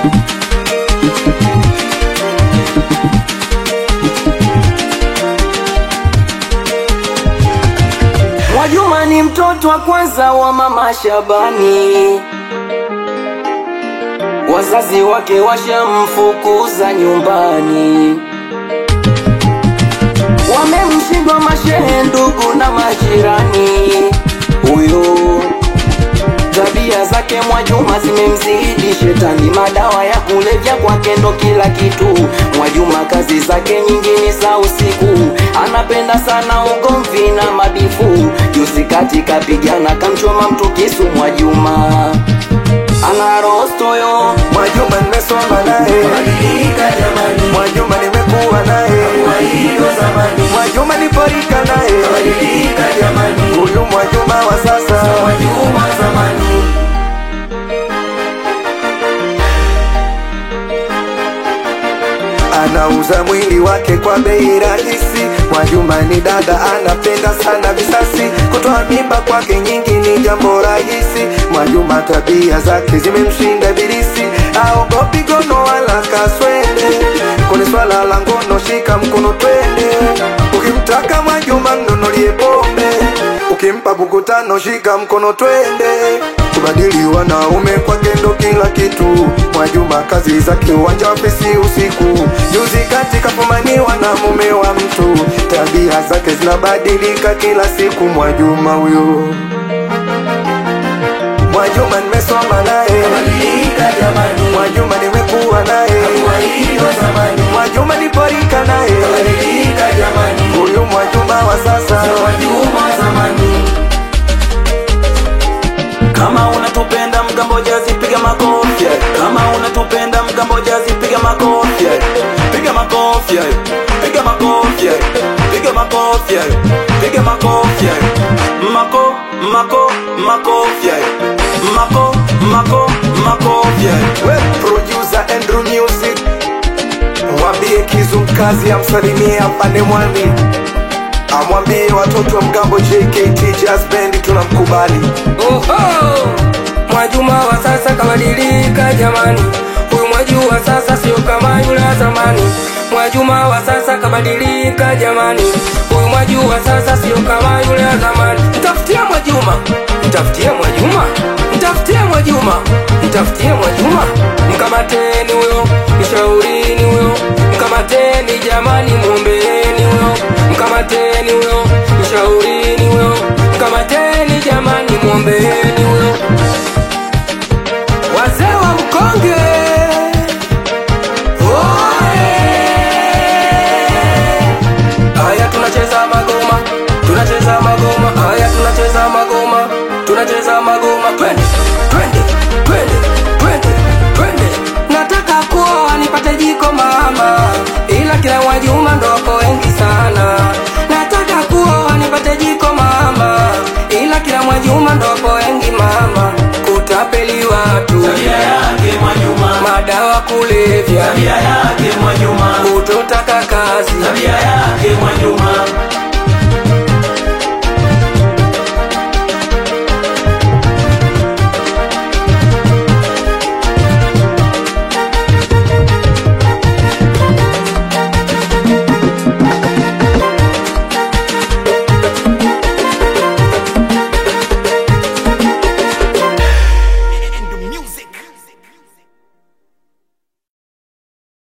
Mwajuma ni mtoto wa kwanza wa mama Shabani, wazazi wake washamfukuza nyumbani, wamemshindwa mashehe, ndugu na majirani. Huyo tabia zake Mwajuma zimemzidi shetani, madawa ya kulevya kwake ndo kila kitu. Mwajuma kazi zake nyingi ni za usiku, anapenda sana ugomvi na madifu. Juzi kati kapigana kamchoma mtu kisu. Mwajuma ana rosto yo. Mwajuma nimesoma naye, Mwajuma nimekuwa naye, Mwajuma niporika naye. Huyu Mwajuma wa sasa, anauza mwili wake kwa bei rahisi. Mwajuma ni dada, anapenda sana visasi, kutoa mimba kwake nyingi ni jambo rahisi. Mwajuma tabia zake zimemshinda ibilisi, haogopi gono wala kaswende. Kwenye swala la ngono shika mkono twende, ukimtaka Mwajuma mnunulie pombe, ukimpa buku 5 shika mkono twende. Kubadili wanaume kwake ndo kila kitu. Mwajuma kazi zake uwanja wa fesi usiku. Juzi kati kafumaniwa na mume wa mtu, tabia zake zinabadilika kila siku. Mwajuma huyo, Mwajuma nimesoma naye, Mwajuma nimekuwa naye, Mwajuma niporika naye. Huyu Mwajuma wa sasa. Kama unatupenda mgambo jazi piga makofi. Kama unatupenda mgambo jazi piga makofi. Piga makofi. Piga makofi. Piga makofi. Piga makofi. Mako makofi. Makofi. We producer Andrew Music, mwambie Kizu mkazi amsalimie apande mwani, amwambie watoto wa mgambo JKT Jazz Band tunamkubali. Mwajuma wa sasa kabadilika jamani, huyu Mwajuma sasa sio kama yule wa zamani. Mwajuma wa sasa kabadilika jamani, huyu Mwajuma sasa sio kama yule wa zamani. Mtafutie Mwajuma, mtafutie Mwajuma, mtafutie Mwajuma, mtafutie Mwajuma. Mkamateni huyo, mshaurini huyo, mkamateni jamani, muombeeni huyo. Mkamateni huyo, mshaurini huyo, mkamateni jamani, muombeeni huyo. Wazee wa mkonge aya, tunacheza magoma, tunacheza magoma. Aya, tunacheza magoma, tunacheza magoma. Twende, twende, twende, twende, twende. Nataka kuoa nipate jiko mama, ila kila Mwajuma ndo wako wengi sana. Nataka kuoa nipate jiko mama, ila kila Mwajuma ndo wako wengi mama. Kutapeli watu, Tabia yake Mwajuma. madawa kulevya, Tabia yake Mwajuma. kutotaka kazi, Tabia yake Mwajuma.